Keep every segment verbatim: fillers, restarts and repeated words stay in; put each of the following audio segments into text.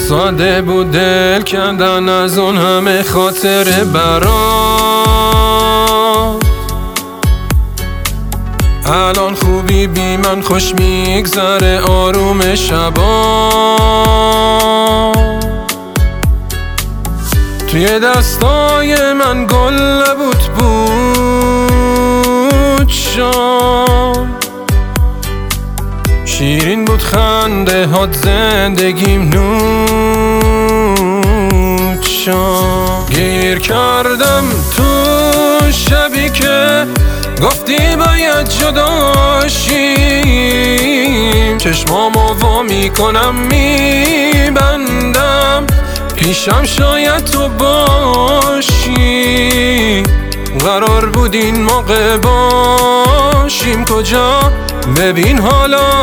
ساده بود دل کندن از اون همه خاطر برات. الان خوبی بی من خوش میگذره آروم شبا. توی دستای من گل نبود بود شام، شیرین بود خنده هات زندگیم نوت شام. گیر کردم تو شبی که گفتی باید جداشیم، چشمامو وا میکنم میبندم پیشم شاید تو باشی. قرار بود این موقع باشیم کجا، ببین حالا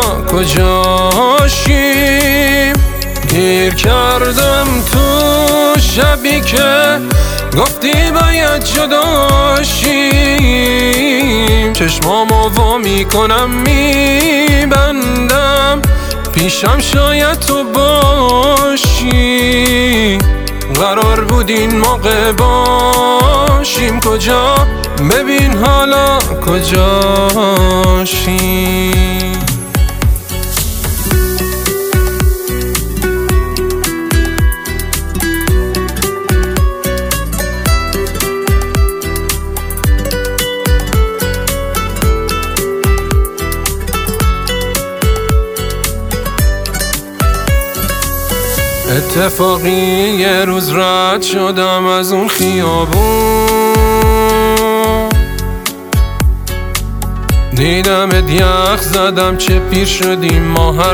کجاشیم. گیر کردم تو شبی که گفتی باید جداشیم، چشمامو وا میکنم میبندم پیشم شاید تو باشی. قرار بود این موقع باشیم کجا، ببین حالا کجاشیم. اتفاقی یه روز رد شدم از اون خیابون، دیدمت یخ زدم چه پیر شدیم ما هر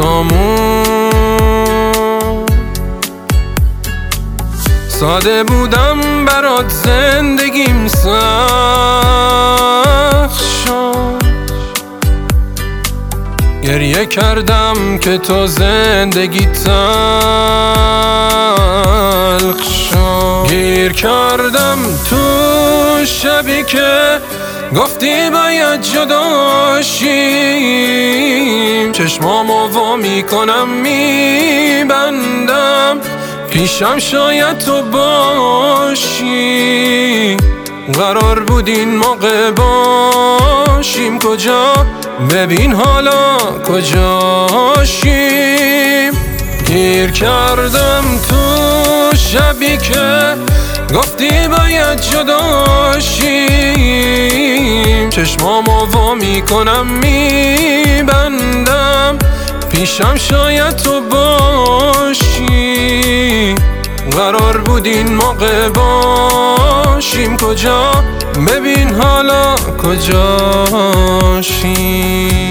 دوتامون. ساده بودم برات زندگیم سخت شد، گریه کردم که تو زندگی تلخ شد. گیر کردم تو شبی که گفتی باید جداشیم، چشمامو وا میکنم میبندم پیشم شاید تو باشی. قرار بود این موقع باشیم کجا، ببین حالا کجاشیم. گیر کردم تو شبی که گفتی باید جداشیم، چشمامو وا میکنم میبندم پیشم شاید تو باشی. قرار بود این موقع باشیم کجا، ببین حالا کجاشیم.